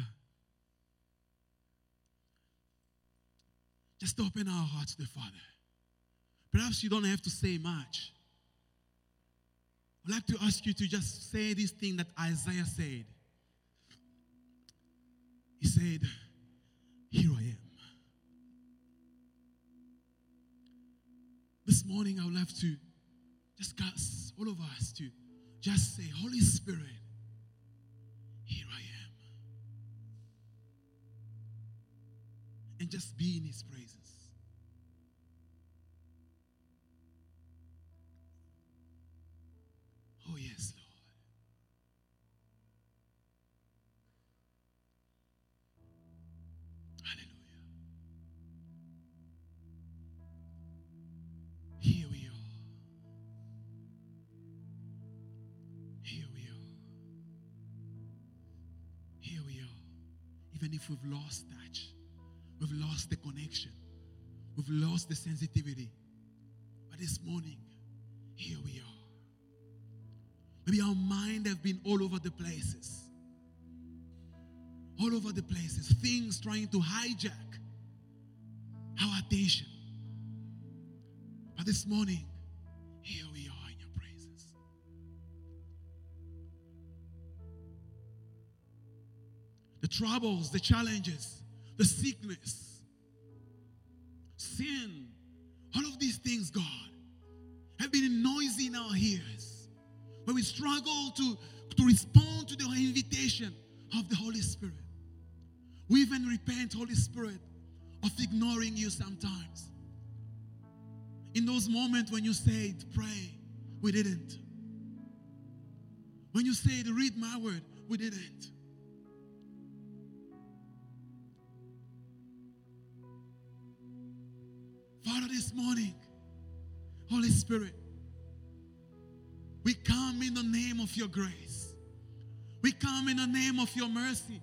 Just open our hearts to the Father. Perhaps you don't have to say much. I'd like to ask you to just say this thing that Isaiah said. He said, here I am. This morning I would love to just ask all of us to just say, Holy Spirit, here I am. And just be in His presence. Oh, yes, Lord. Hallelujah. Here we are. Here we are. Here we are. Even if we've lost touch, we've lost the connection, we've lost the sensitivity. But this morning, here we are. Maybe our mind have been all over the places. All over the places. Things trying to hijack our attention. But this morning, here we are in your presence. The troubles, the challenges, the sickness, sin, all of these things, God, have been noisy in our ears, where we struggle to, to respond to the invitation of the Holy Spirit. We even repent, Holy Spirit, of ignoring you sometimes. In those moments when you said, pray, we didn't. When you said, read my word, we didn't. Father, this morning, Holy Spirit, we come in the name of your grace. We come in the name of your mercy.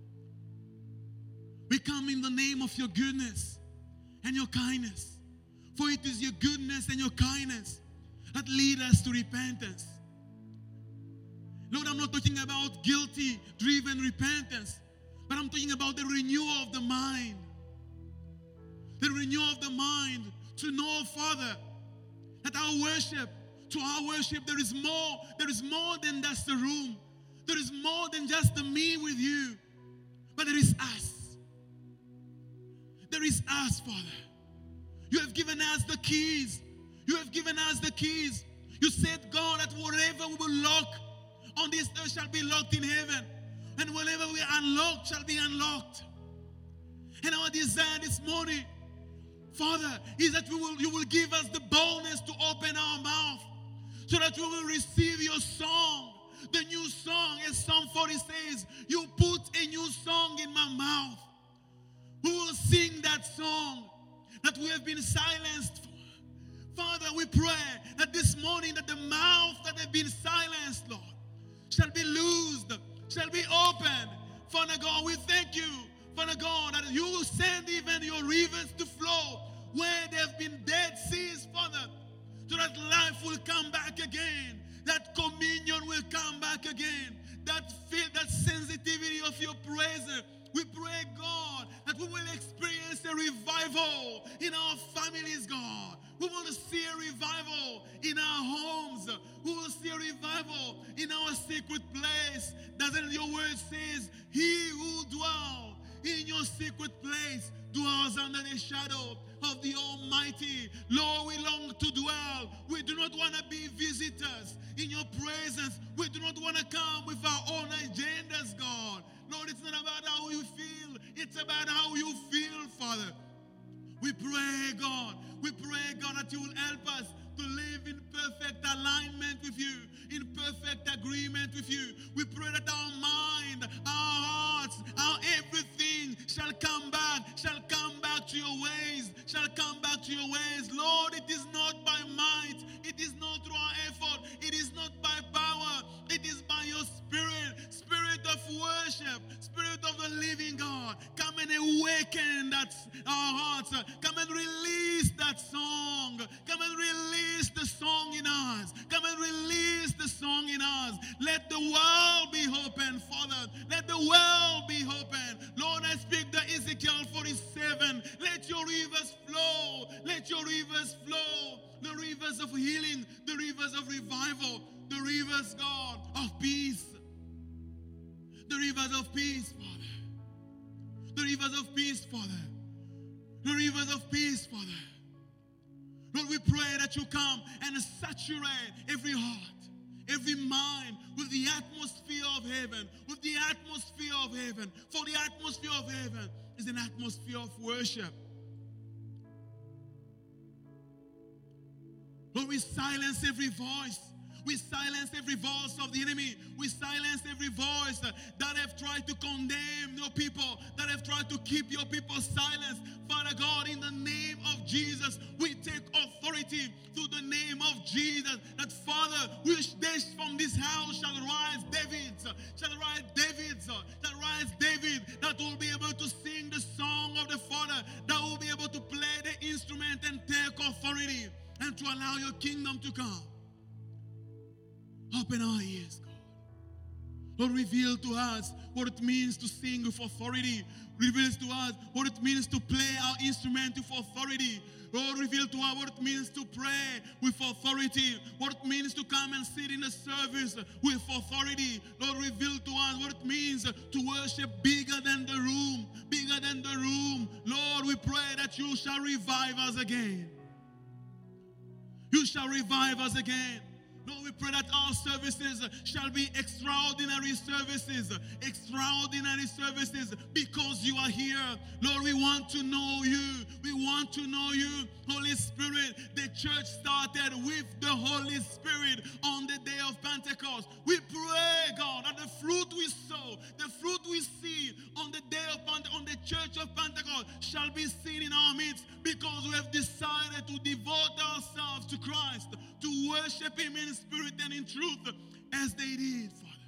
We come in the name of your goodness and your kindness. For it is your goodness and your kindness that lead us to repentance. Lord, I'm not talking about guilty-driven repentance, but I'm talking about the renewal of the mind. The renewal of the mind to know, Father, that our worship, to our worship, there is more. There is more than just the room. There is more than just the me with you. But there is us. There is us, Father. You have given us the keys. You have given us the keys. You said, God, that whatever we will lock on this earth shall be locked in heaven. And whatever we unlock shall be unlocked. And our desire this morning, Father, is that we will, you will give us the boldness to open our mouth so that we will receive your song. The new song, as Psalm forty says, you put a new song in my mouth. We will sing that song that we have been silenced for. Father, we pray that this morning that the mouth that have been silenced, Lord, shall be loosed, shall be opened. Father God, we thank you, Father God, that you will send even your rivers to flow where there have been dead seas, Father, so that life will come back again, that communion will come back again, that feel, that sensitivity of your presence. We pray, God, that we will experience a revival in our families, God. We will see a revival in our homes. We will see a revival in our secret place. Doesn't your word says, he who dwells in your secret place dwells under the shadow of the Almighty. Lord, we long to dwell. We do not want to be visitors in your presence. We do not want to come with our own agendas, God. Lord, it's not about how you feel. It's about how you feel, Father. We pray, God. We pray, God, that you will help us to live in perfect alignment with you, in perfect agreement with you. We pray that our mind, our hearts, our everything shall come back, shall come back to your ways, shall come back to your ways. Lord, it is not by might, it is not through our effort, it is not by power, it is by your Spirit, Spirit of worship, Spirit of the living God. Come and awaken that our hearts. Come and release that song. Come and release the song in us. Come and release the song in us. Let the world be open, Father. Let the world be open. Lord, I speak to Ezekiel forty-seven. Let your rivers flow. Let your rivers flow. The rivers of healing, the rivers of revival, the rivers, God, of peace. The rivers of peace, Father. The rivers of peace, Father. The rivers of peace, Father. Lord, we pray that you come and saturate every heart, every mind with the atmosphere of heaven, with the atmosphere of heaven. For the atmosphere of heaven is an atmosphere of worship. Lord, we silence every voice. We silence every voice of the enemy. We silence every voice that have tried to condemn your people, that have tried to keep your people silent. Father God, in the name of Jesus, we take authority through the name of Jesus, that Father, which days from this house shall rise David, shall rise David, shall rise David, that will be able to sing the song of the Father, that will be able to play the instrument and take authority and to allow your kingdom to come. Open our ears, God. Lord, reveal to us what it means to sing with authority. Reveal to us what it means to play our instrument with authority. Lord, reveal to us what it means to pray with authority. What it means to come and sit in the service with authority. Lord, reveal to us what it means to worship bigger than the room. Bigger than the room. Lord, we pray that you shall revive us again. You shall revive us again. Lord, we pray that our services shall be extraordinary services, extraordinary services because you are here. Lord, we want to know you. We want to know you. Holy Spirit, the church started with the Holy Spirit on the day of Pentecost. We pray, God, that the fruit we sow, the fruit we see on the day of Pentecost, on the church of Pentecost shall be seen in our midst because we have decided to devote ourselves to Christ, to worship Him in spirit and in truth as they did, Father.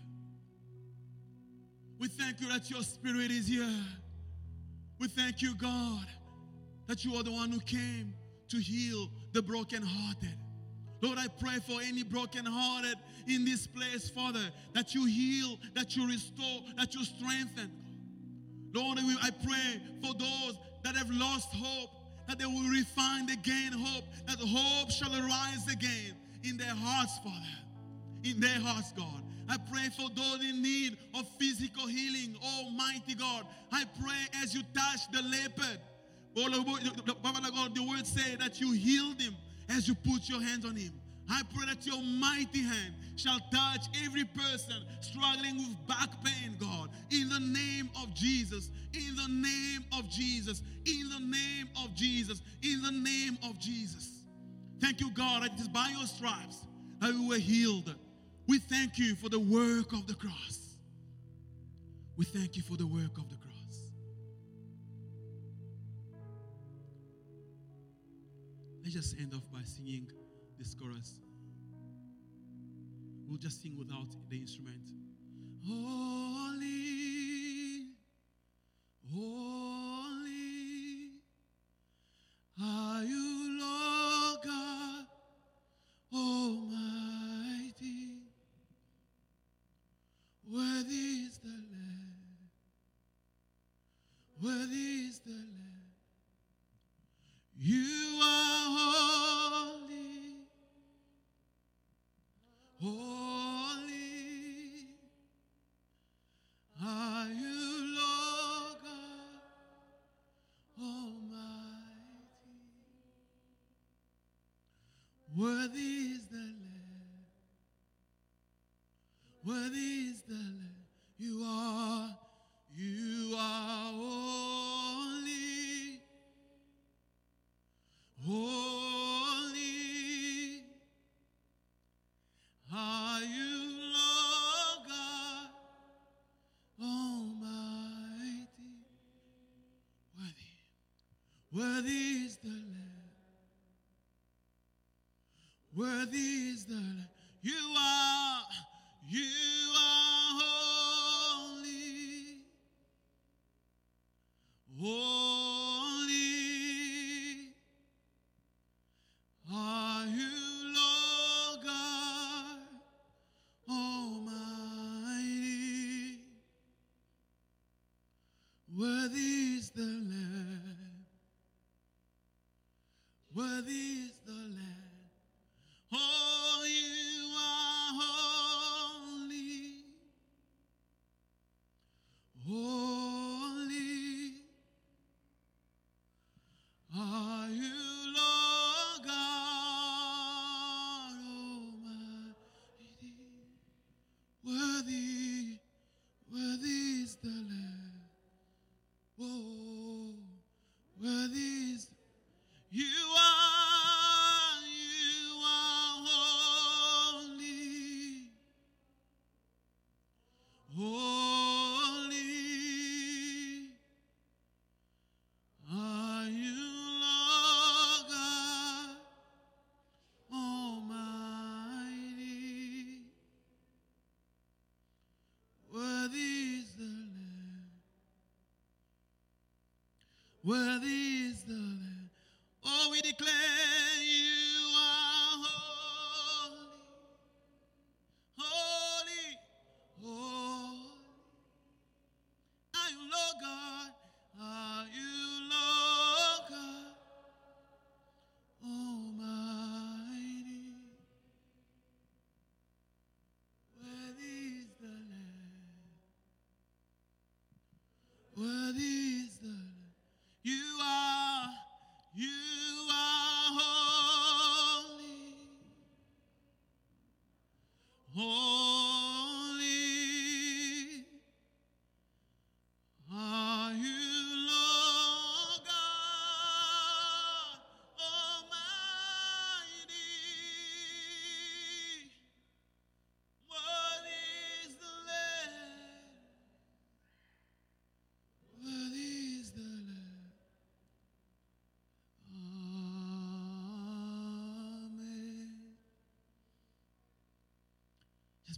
We thank you that your Spirit is here. We thank you, God, that you are the one who came to heal the brokenhearted. Lord, I pray for any brokenhearted in this place, Father, that you heal, that you restore, that you strengthen. Lord, I pray for those that have lost hope, that they will refine again hope, that hope shall arise again in their hearts, Father, in their hearts, God. I pray for those in need of physical healing, Almighty God. I pray as you touch the leopard, Father God, the word says that you healed him as you put your hands on him. I pray that your mighty hand shall touch every person struggling with back pain, God, in the name of Jesus, in the name of Jesus, in the name of Jesus, in the name of Jesus. Thank you, God, that it is by your stripes that we were healed. We thank you for the work of the cross. We thank you for the work of the cross. Let's just end off by singing this chorus. We'll just sing without the instrument. Holy, holy are you, Lord God Almighty. Worthy is the Lamb. Worthy is the Lamb. You are holy, holy are you, Lord God Almighty. Worthy is the Lamb, worthy is the Lamb. You are, you are holy. Holy are you, Lord God Almighty. Worthy, worthy is the Lamb. Worthy is the Lamb. You are, you are holy. Holy are you, Lord God Almighty. Worthy is the Lamb. Worthy is the Lamb. Oh, you are holy. Holy are you, Lord God Almighty. Worthy, worthy is the Lamb. Oh, worthy is. You are, you are holy. Holy are you, Lord God Almighty. Worthy is the Lamb. Worthy is the Lamb. Oh, we declare you are holy. Holy. Holy. Are you, Lord God? Are you, Lord God Almighty? Worthy is the Lamb. Worthy is the Lamb. You are, you are holy.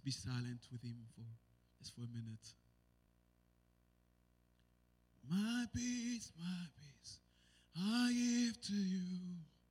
be silent with him for just for a minute. My peace, my peace, I give to you.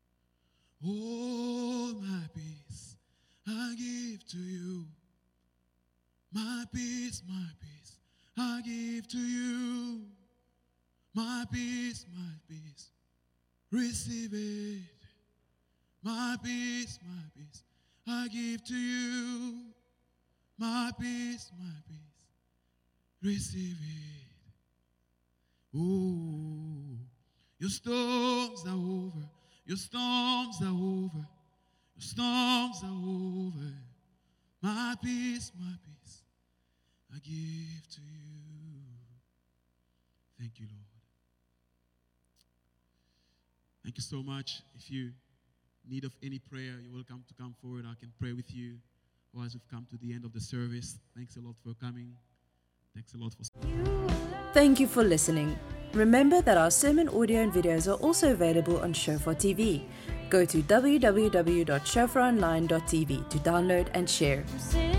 All my peace, I give to you. My peace, my peace, I give to you. My peace, my peace, receive it. My peace, my peace, I give to you. My peace, my peace, receive it. Oh, your storms are over. Your storms are over. Your storms are over. My peace, my peace, I give to you. Thank you, Lord. Thank you so much. If you need of any prayer, you're welcome to come forward. I can pray with you. Otherwise, we've come to the end of the service. Thanks a lot for coming. Thanks a lot for... Thank you for listening. Remember that our sermon audio and videos are also available on Shofar T V. Go to w w w dot shofar online dot t v to download and share.